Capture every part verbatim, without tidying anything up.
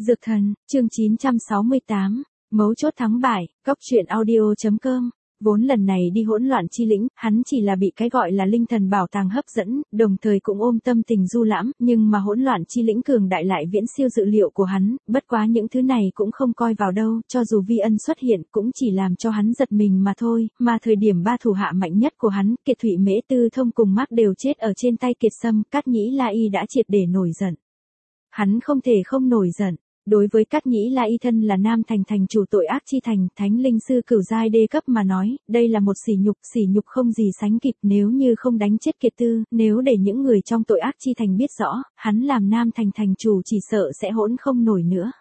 Dược thần, chương chín trăm sáu mươi tám, mấu chốt thắng bại, góc truyện audio.com. Vốn lần này đi hỗn loạn chi lĩnh, hắn chỉ là bị cái gọi là linh thần bảo tàng hấp dẫn, đồng thời cũng ôm tâm tình du lãm, nhưng mà hỗn loạn chi lĩnh cường đại lại viễn siêu dự liệu của hắn, bất quá những thứ này cũng không coi vào đâu, cho dù Vi Ân xuất hiện cũng chỉ làm cho hắn giật mình mà thôi, mà thời điểm ba thủ hạ mạnh nhất của hắn, Kiệt Thụy Mễ Tư Thông cùng Mark đều chết ở trên tay Kiệt Sâm, Cát Nhĩ La Y đã triệt để nổi giận. Hắn không thể không nổi giận. Đối với Cát Nhĩ La Y thân là Nam Thành thành chủ tội ác chi thành, thánh linh sư cửu giai đê cấp mà nói, đây là một sỉ nhục, sỉ nhục không gì sánh kịp, nếu như không đánh chết Kiệt Tư, nếu để những người trong tội ác chi thành biết rõ, hắn làm Nam Thành thành chủ chỉ sợ sẽ hỗn không nổi nữa.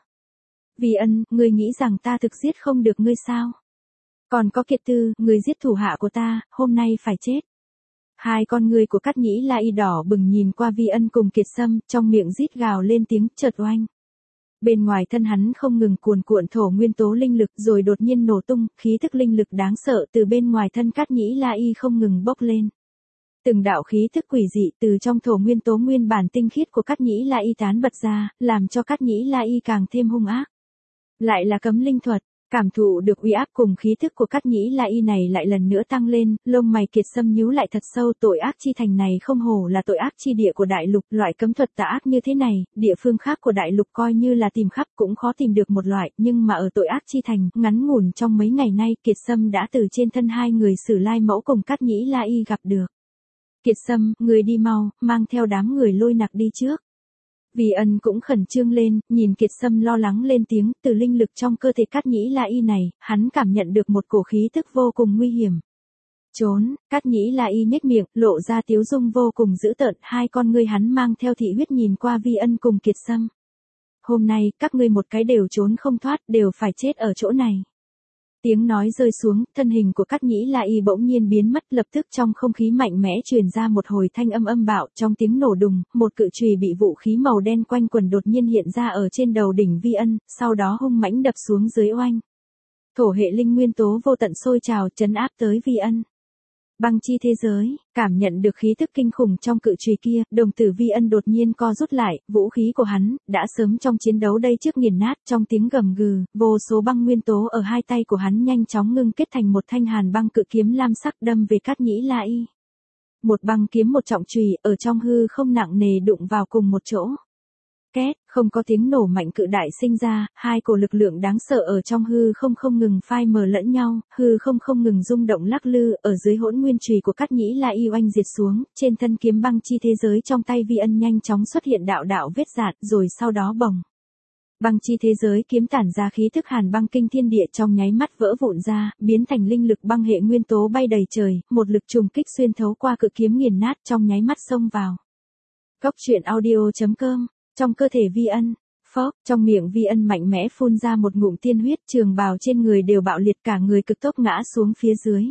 Vi Ân, ngươi nghĩ rằng ta thực giết không được ngươi sao? Còn có Kiệt Tư, người giết thủ hạ của ta, hôm nay phải chết. Hai con người của Cát Nhĩ La Y đỏ bừng nhìn qua Vi Ân cùng Kiệt Sâm, trong miệng rít gào lên tiếng chợt oanh. Bên ngoài thân hắn không ngừng cuồn cuộn thổ nguyên tố linh lực rồi đột nhiên nổ tung, khí thức linh lực đáng sợ từ bên ngoài thân Cát Nhĩ La Y không ngừng bốc lên. Từng đạo khí thức quỷ dị từ trong thổ nguyên tố nguyên bản tinh khiết của Cát Nhĩ La Y tán bật ra, làm cho Cát Nhĩ La Y càng thêm hung ác. Lại là cấm linh thuật. Cảm thụ được uy áp cùng khí thức của Cát Nhĩ La Y này lại lần nữa tăng lên, lông mày Kiệt Sâm nhíu lại thật sâu, tội ác chi thành này không hổ là tội ác chi địa của đại lục, loại cấm thuật tà ác như thế này, địa phương khác của đại lục coi như là tìm khắp cũng khó tìm được một loại, nhưng mà ở tội ác chi thành, ngắn ngủn trong mấy ngày nay, Kiệt Sâm đã từ trên thân hai người Sử Lai Mẫu cùng Cát Nhĩ La Y gặp được. Kiệt Sâm, người đi mau, mang theo đám người Lôi Nặc đi trước. Vi Ân cũng khẩn trương lên, nhìn Kiệt Sâm lo lắng lên tiếng, từ linh lực trong cơ thể Cát Nhĩ La Y này, hắn cảm nhận được một cổ khí tức vô cùng nguy hiểm. Trốn, Cát Nhĩ La Y nhếch miệng, lộ ra tiếu dung vô cùng dữ tợn, hai con ngươi hắn mang theo thị huyết nhìn qua Vi Ân cùng Kiệt Sâm. Hôm nay, các ngươi một cái đều trốn không thoát, đều phải chết ở chỗ này. Tiếng nói rơi xuống, thân hình của Cát Nhĩ La Y bỗng nhiên biến mất, lập tức trong không khí mạnh mẽ truyền ra một hồi thanh âm âm bạo, trong tiếng nổ đùng, một cự chùy bị vũ khí màu đen quanh quần đột nhiên hiện ra ở trên đầu đỉnh Vi Ân, sau đó hung mãnh đập xuống dưới oanh. Thổ hệ linh nguyên tố vô tận sôi trào trấn áp tới Vi Ân. Băng chi thế giới, cảm nhận được khí tức kinh khủng trong cự chùy kia, đồng tử Vi Ân đột nhiên co rút lại, vũ khí của hắn, đã sớm trong chiến đấu đây trước nghiền nát, trong tiếng gầm gừ, vô số băng nguyên tố ở hai tay của hắn nhanh chóng ngưng kết thành một thanh hàn băng cự kiếm lam sắc đâm về Cát Nhĩ La Y. Một băng kiếm một trọng chùy, ở trong hư không nặng nề đụng vào cùng một chỗ. Két, không có tiếng nổ mạnh cự đại sinh ra, hai cổ lực lượng đáng sợ ở trong hư không không ngừng phai mờ lẫn nhau, hư không không ngừng rung động lắc lư, ở dưới hỗn nguyên chùy của Cát Nhĩ La Y oanh diệt xuống, trên thân kiếm băng chi thế giới trong tay Vi Ân nhanh chóng xuất hiện đạo đạo vết rạn, rồi sau đó bồng. Băng chi thế giới kiếm tản ra khí thức hàn băng kinh thiên địa trong nháy mắt vỡ vụn ra, biến thành linh lực băng hệ nguyên tố bay đầy trời, một lực trùng kích xuyên thấu qua cự kiếm nghiền nát trong nháy mắt xông vào. Góc truyện audio.com. Trong cơ thể Vi Ân, phốc, trong miệng Vi Ân mạnh mẽ phun ra một ngụm tiên huyết, trường bào trên người đều bạo liệt, cả người cực tốc ngã xuống phía dưới.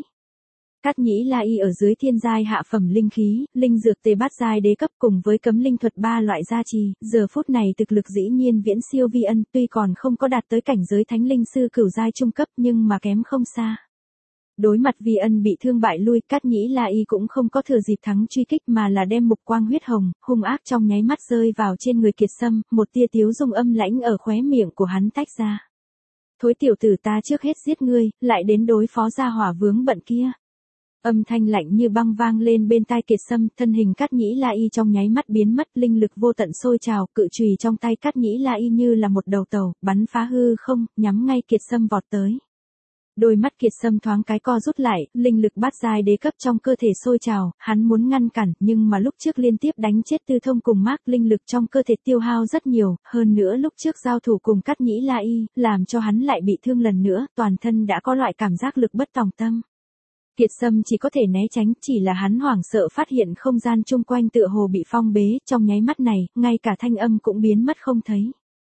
Cát Nhĩ La Y ở dưới thiên giai hạ phẩm linh khí, linh dược tề bát giai đế cấp cùng với cấm linh thuật ba loại gia trì, giờ phút này thực lực dĩ nhiên viễn siêu Vi Ân, tuy còn không có đạt tới cảnh giới thánh linh sư cửu giai trung cấp nhưng mà kém không xa. Đối mặt Vi Ân bị thương bại lui, Cát Nhĩ La Y cũng không có thừa dịp thắng truy kích mà là đem mục quang huyết hồng, hung ác trong nháy mắt rơi vào trên người Kiệt Sâm, một tia tiếu dung âm lãnh ở khóe miệng của hắn tách ra. Thối tiểu tử, ta trước hết giết ngươi, lại đến đối phó gia hỏa vướng bận kia. Âm thanh lạnh như băng vang lên bên tai Kiệt Sâm, thân hình Cát Nhĩ La Y trong nháy mắt biến mất, linh lực vô tận sôi trào, cự chùy trong tay Cát Nhĩ La Y như là một đầu tàu, bắn phá hư không, nhắm ngay Kiệt Sâm vọt tới. Đôi mắt Kiệt Sâm thoáng cái co rút lại, linh lực bát giai đế cấp trong cơ thể sôi trào, hắn muốn ngăn cản, nhưng mà lúc trước liên tiếp đánh chết Tư Thông cùng Mark, linh lực trong cơ thể tiêu hao rất nhiều, hơn nữa lúc trước giao thủ cùng Cát Nhĩ La Y, làm cho hắn lại bị thương lần nữa, toàn thân đã có loại cảm giác lực bất tòng tâm. Kiệt Sâm chỉ có thể né tránh, chỉ là hắn hoảng sợ phát hiện không gian chung quanh tựa hồ bị phong bế, trong nháy mắt này, ngay cả thanh âm cũng biến mất không thấy.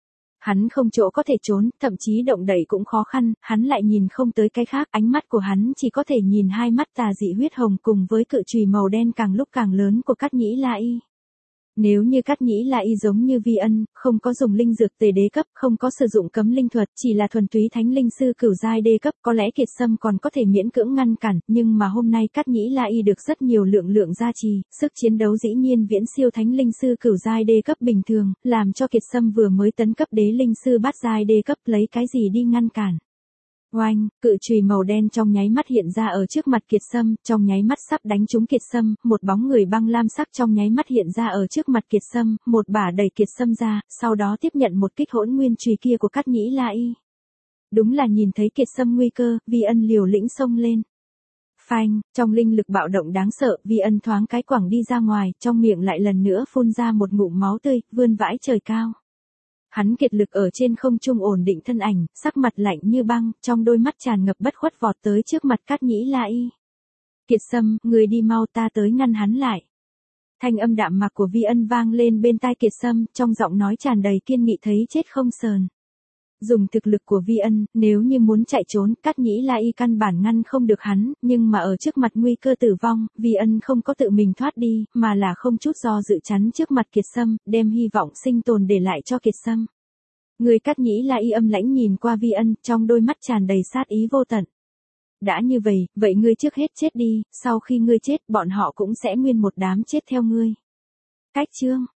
Hắn không chỗ có thể trốn, thậm chí động đậy cũng khó khăn, hắn lại nhìn không tới cái khác, ánh mắt của hắn chỉ có thể nhìn hai mắt tà dị huyết hồng cùng với cự chùy màu đen càng lúc càng lớn của Cát Nhĩ La Y. Nếu như Cát Nhĩ La Y giống như Vi Ân, không có dùng linh dược tề đế cấp, không có sử dụng cấm linh thuật, chỉ là thuần túy thánh linh sư cửu giai đê cấp, có lẽ Kiệt Sâm còn có thể miễn cưỡng ngăn cản, nhưng mà hôm nay Cát Nhĩ La Y được rất nhiều lượng lượng gia trì, sức chiến đấu dĩ nhiên viễn siêu thánh linh sư cửu giai đê cấp bình thường, làm cho Kiệt Sâm vừa mới tấn cấp đế linh sư bát giai đê cấp, lấy cái gì đi ngăn cản. Oanh, cự chùy màu đen trong nháy mắt hiện ra ở trước mặt Kiệt Sâm, trong nháy mắt sắp đánh trúng Kiệt Sâm, một bóng người băng lam sắc trong nháy mắt hiện ra ở trước mặt Kiệt Sâm, một bả đẩy Kiệt Sâm ra, sau đó tiếp nhận một kích hỗn nguyên chùy kia của Cát Nhĩ La Y. Đúng là nhìn thấy Kiệt Sâm nguy cơ, Vi Ân liều lĩnh xông lên. Phanh, trong linh lực bạo động đáng sợ, Vi Ân thoáng cái quẳng đi ra ngoài, trong miệng lại lần nữa phun ra một ngụm máu tươi, vươn vãi trời cao. Hắn kiệt lực ở trên không trung ổn định thân ảnh, sắc mặt lạnh như băng, trong đôi mắt tràn ngập bất khuất vọt tới trước mặt Cát Nhĩ La Y. Kiệt Sâm, người đi mau, ta tới ngăn hắn lại. Thanh âm đạm mạc của Vi Ân vang lên bên tai Kiệt Sâm, trong giọng nói tràn đầy kiên nghị thấy chết không sờn. Dùng thực lực của Vi Ân, nếu như muốn chạy trốn, Cát Nhĩ La Y căn bản ngăn không được hắn, nhưng mà ở trước mặt nguy cơ tử vong, Vi Ân không có tự mình thoát đi, mà là không chút do dự chắn trước mặt Kiệt Sâm, đem hy vọng sinh tồn để lại cho Kiệt Sâm. Người Cát Nhĩ La Y âm lãnh nhìn qua Vi Ân, trong đôi mắt tràn đầy sát ý vô tận. Đã như vậy, vậy ngươi trước hết chết đi, sau khi ngươi chết, bọn họ cũng sẽ nguyên một đám chết theo ngươi. Cách chương